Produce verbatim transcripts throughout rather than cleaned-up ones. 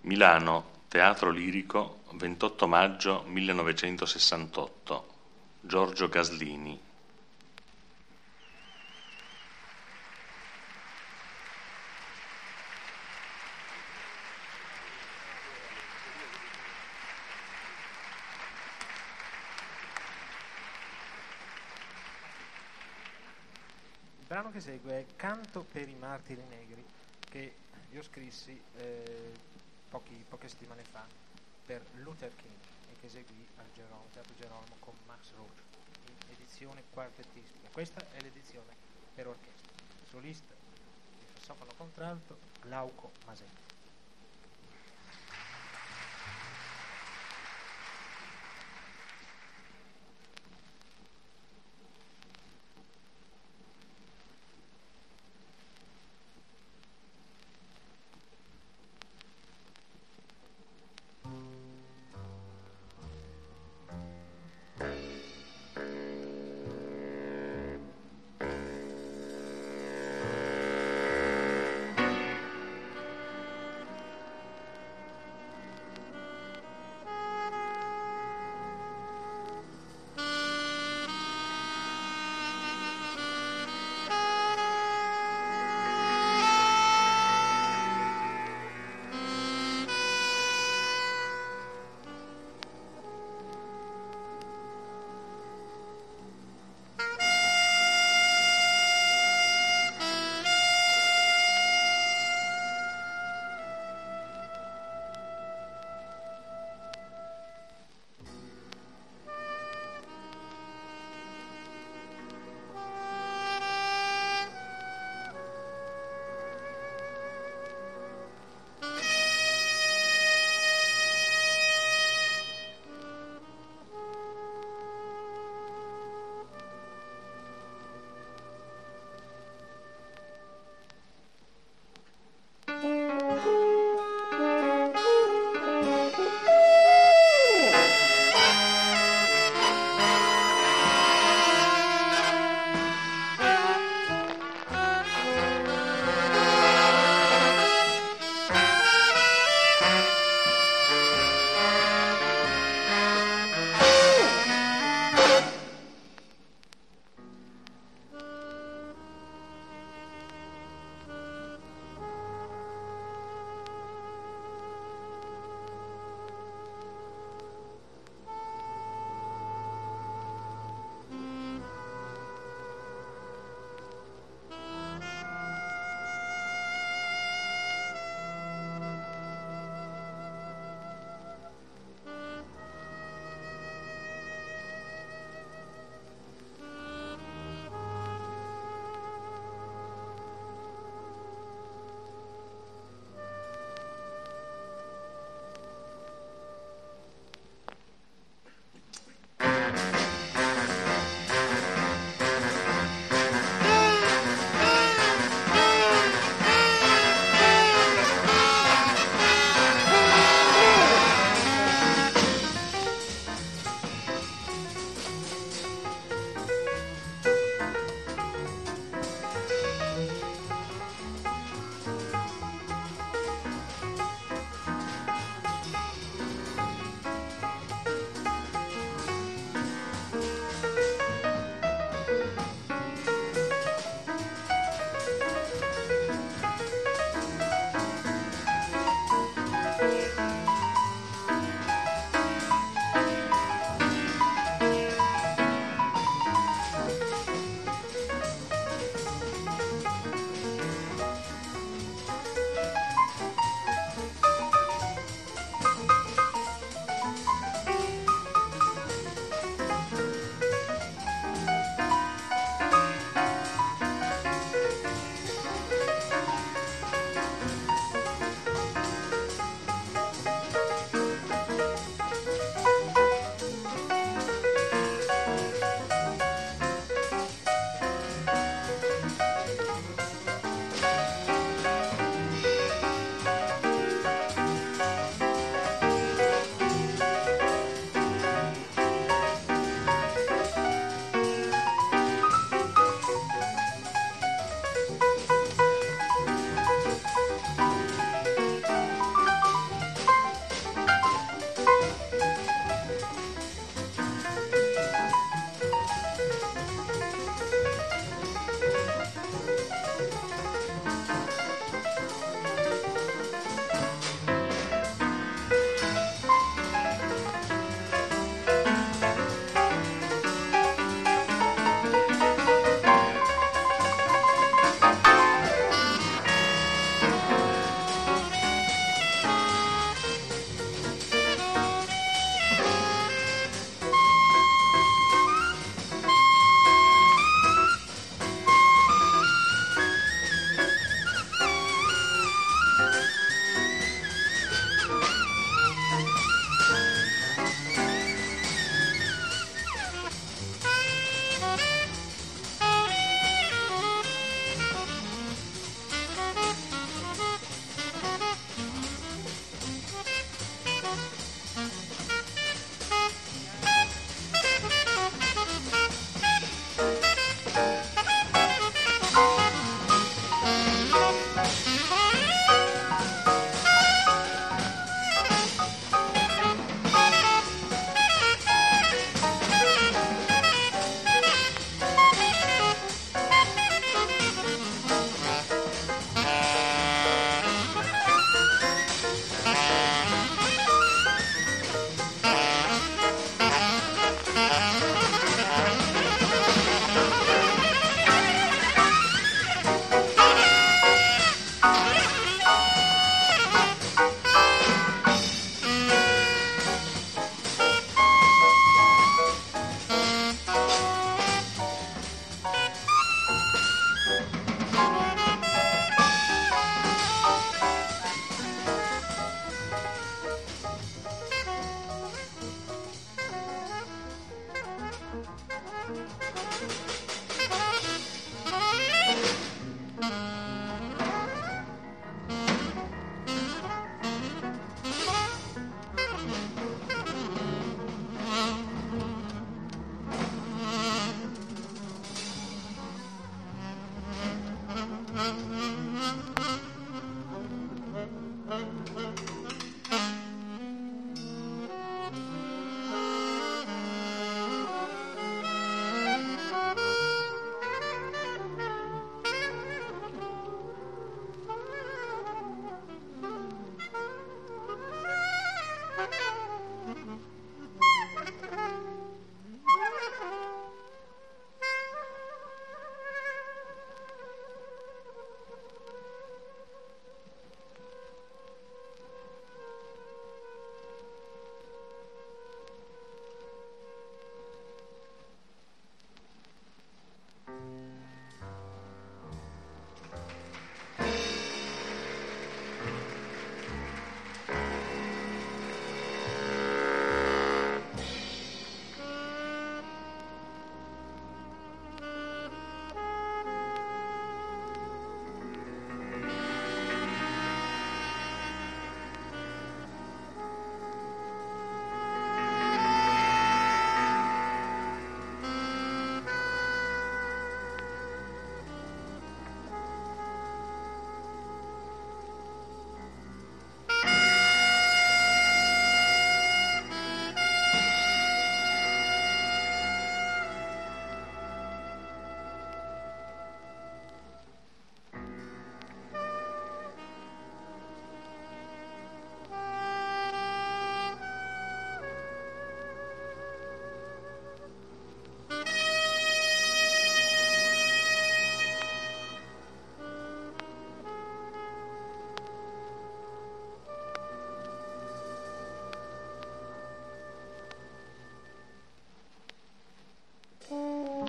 Milano, Teatro Lirico, ventotto maggio millenovecentosessantotto. Giorgio Gaslini. Il brano che segue è Canto per i martiri negri, che io scrissi eh, pochi, poche settimane fa per Luther King e che eseguì al Gerolamo, Teatro Gerolamo con Max Roach in edizione quartettistica. Questa è l'edizione per orchestra. Solista di sassofono contralto Glauco Masetti.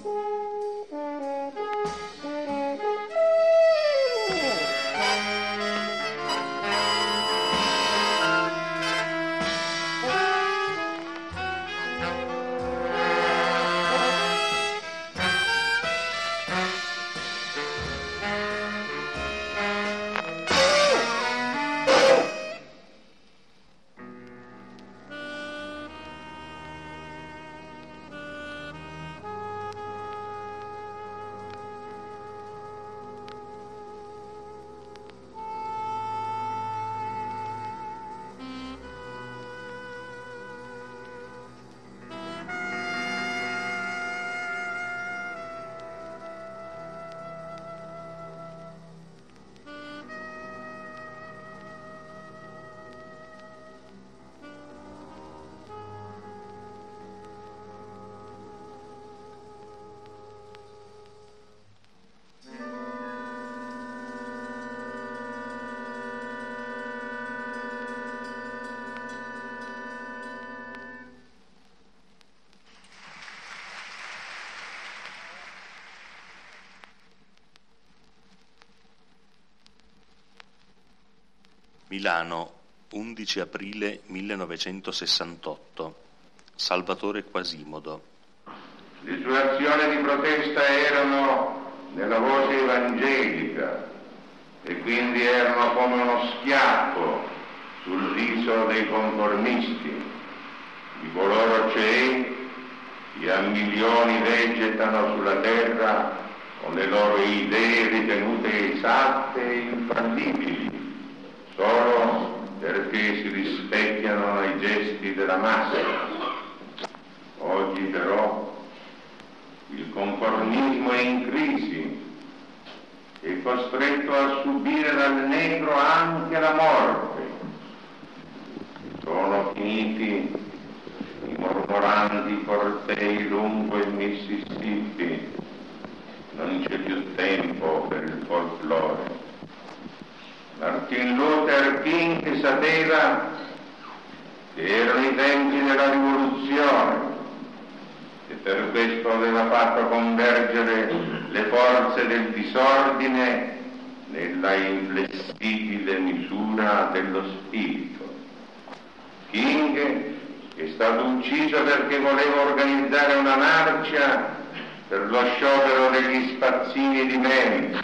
Milano, undici aprile millenovecentosessantotto. Salvatore Quasimodo. Le sue azioni di protesta erano nella voce evangelica e quindi erano come uno schiaffo sul viso dei conformisti, di coloro cioè che a milioni vegetano sulla terra con le loro idee ritenute esatte e infallibili, solo perché si rispecchiano ai gesti della massa. Oggi però il conformismo è in crisi, è costretto a subire dal negro anche la morte. Sono finiti i mormoranti cortei lungo il Mississippi, non c'è più tempo per il folklore. Martin Luther King sapeva che erano i tempi della rivoluzione e per questo aveva fatto convergere le forze del disordine nella inflessibile misura dello spirito. King è stato ucciso perché voleva organizzare una marcia per lo sciopero degli spazzini di mente.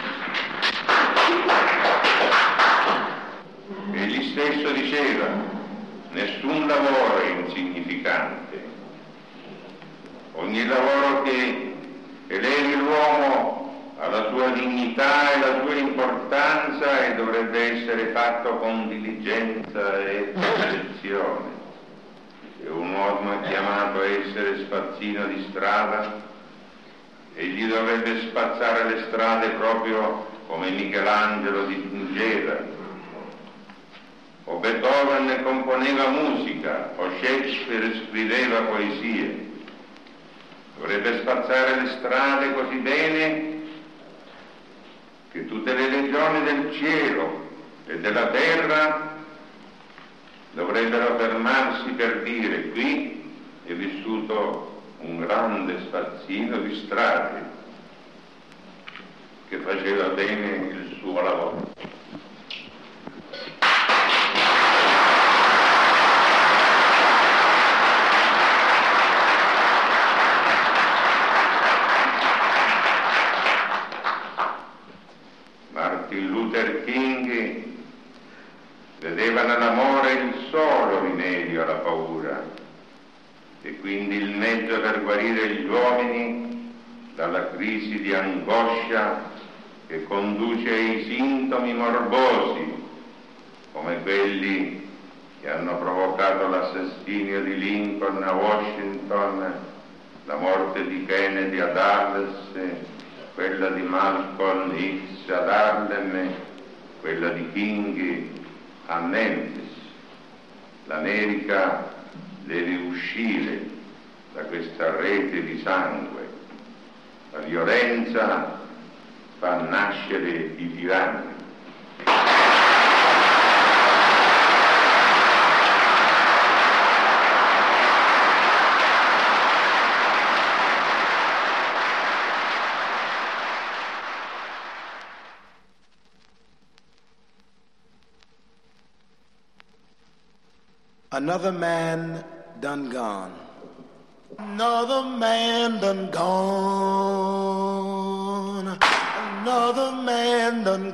Egli stesso diceva: nessun lavoro è insignificante. Ogni lavoro che elevi l'uomo alla sua dignità e alla sua importanza e dovrebbe essere fatto con diligenza e attenzione. Se un uomo è chiamato a essere spazzino di strada, egli dovrebbe spazzare le strade proprio come Michelangelo dipingeva, o Beethoven componeva musica, o Shakespeare scriveva poesie. Dovrebbe spazzare le strade così bene che tutte le legioni del cielo e della terra dovrebbero fermarsi per dire: qui è vissuto un grande spazzino di strade che faceva bene il suo lavoro. Martin Luther King vedeva nell'amore il solo rimedio alla paura e quindi il mezzo per guarire gli uomini dalla crisi di angoscia che conduce ai sintomi morbosi come quelli che hanno provocato l'assassinio di Lincoln a Washington, la morte di Kennedy a Dallas, quella di Malcolm X ad Harlem, quella di King a Memphis. L'America deve uscire da questa rete di sangue. La violenza fa nascere i tiranni. Another man done gone. Another man done gone. Another man done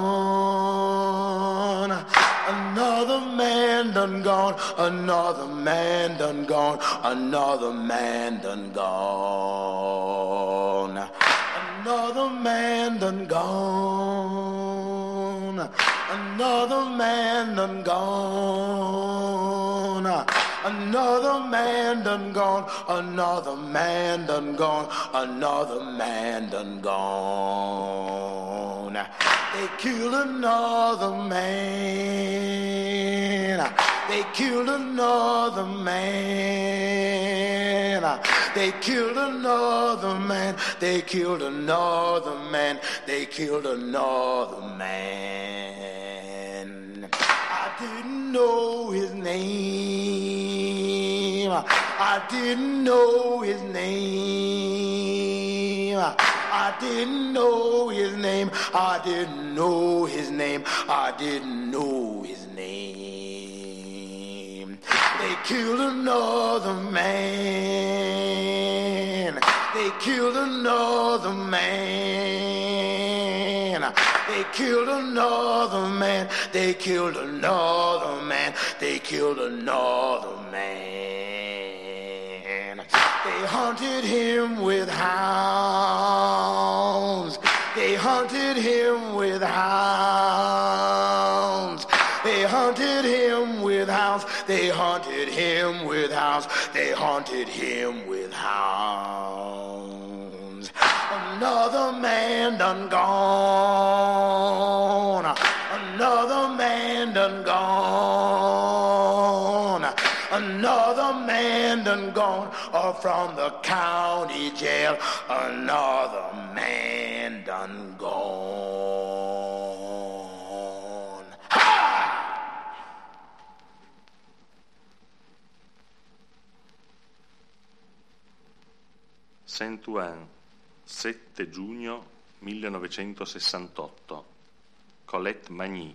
gone. Another man done gone. Another man done gone. Another man done gone. Another man done gone. Another man done gone. Another man done gone. Another man done gone. Another man done gone. They killed another man. They killed another man. They killed another man. They killed another man. They killed another man. I didn't know his name. I didn't know his name. I didn't know his name. I didn't know his name. I didn't know his name. They killed another man. They killed another man. They killed another man. They killed another man. They killed another man. They hunted him with hounds. They hunted him with hounds. They hunted him with hounds. They hunted him with hounds. They hunted him with hounds. Another man done gone. Another man done gone. Another man done gone or from the county jail. Another man done gone. Ha! Saint-Ouen, sette giugno millenovecentosessantotto. Colette Magny.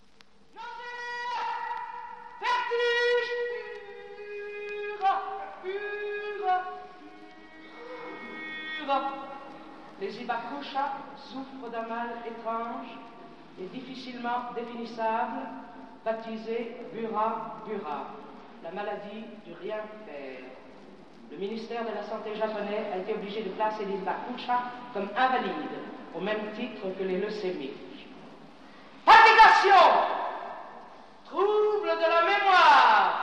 Les Ibakusha souffrent d'un mal étrange et difficilement définissable, baptisé Bura Bura, la maladie du rien faire. Le ministère de la Santé japonais a été obligé de placer les Ibakusha comme invalides, au même titre que les leucémiques. Palpitation, trouble de la mémoire.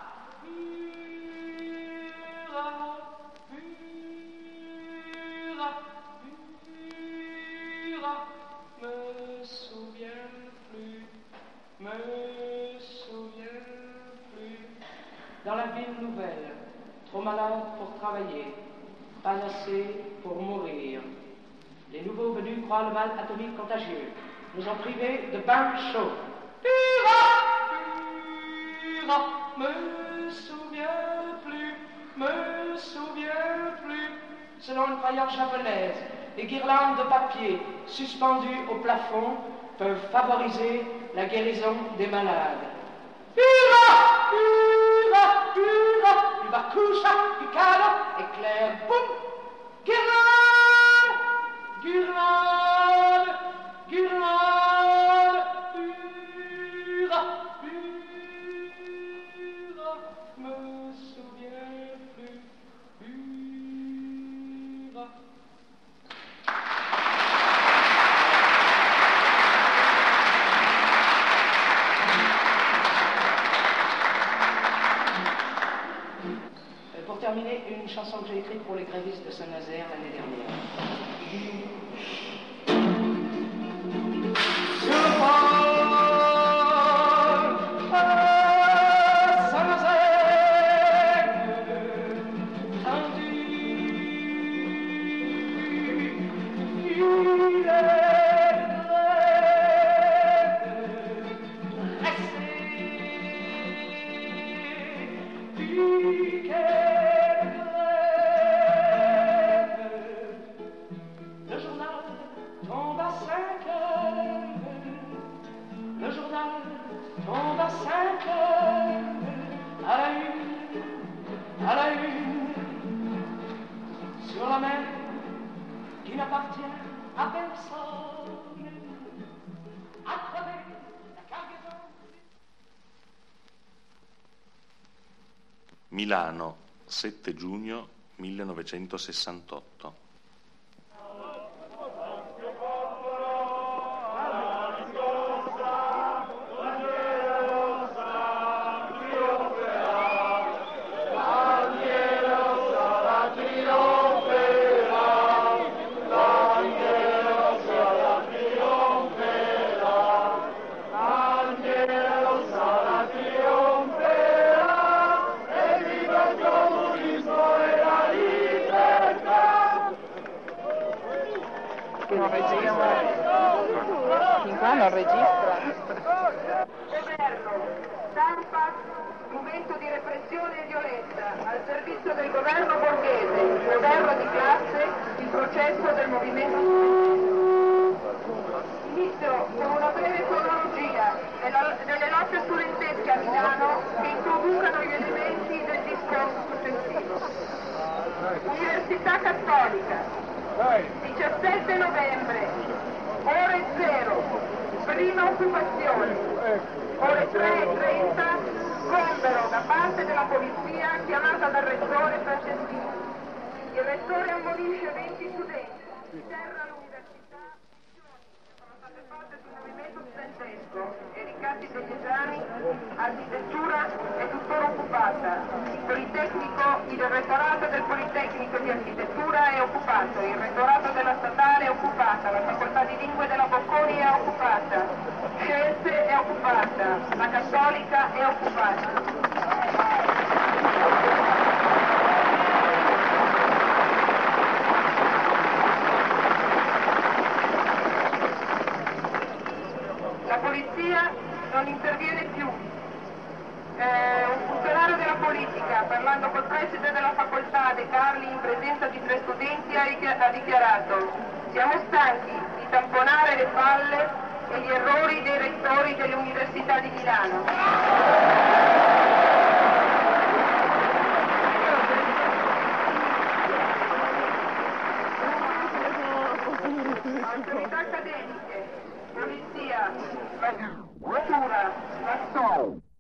Me souviens plus, me souviens plus. Dans la ville nouvelle, trop malade pour travailler, pas assez pour mourir. Les nouveaux venus croient le mal atomique contagieux, nous ont privés de bains chauds. Pura, pura, me souviens plus, me souviens plus. Selon une croyance japonaise, les guirlandes de papier suspendues au plafond peuvent favoriser la guérison des malades. Pura, pura, pura, Ibakusha, Picado, éclair, boum, guirlande, guirlande, guirlande, pura, pura, me souviens plus, pura. Pour terminer, une chanson que j'ai écrite pour les grévistes de Saint-Nazaire l'année dernière. Sur le port à Saint-Nazaire, tendu, il est pressé, piqué. Le journal sur la mer qui n'appartient à personne, à travers la cargaison. Milano, sette giugno millenovecentosessantotto. Non registra. Fin qua non registra. Governo, stampa, strumento di repressione e violenza, al servizio del governo borghese, il governo di classe, il processo del movimento studentesco. Inizio con una breve cronologia della, delle lotte studentesche a Milano che introducano gli elementi del discorso successivo. Università Cattolica, diciassette novembre, ore zero, prima occupazione, ore tre e trenta, sgombero da parte della polizia chiamata dal rettore Franceschini. Il rettore ammonisce venti studenti, interra l'università, sono state fatte sul movimento studentesco e i ricatti degli esami, architettura è tuttora occupata, il Politecnico, il rettorato del Politecnico di architettura è occupato, il rettorato della statale è occupata, la facoltà di lingue della Bocconi è occupata, Scienze è occupata, la Cattolica è occupata. La polizia non interviene più. Eh, un funzionario della politica, parlando col preside della facoltà De Carli in presenza di tre studenti, ha, richi- ha dichiarato: siamo stanchi di tamponare le falle e gli errori dei rettori delle università di Milano. Autorità accademiche, polizia, questura, la S O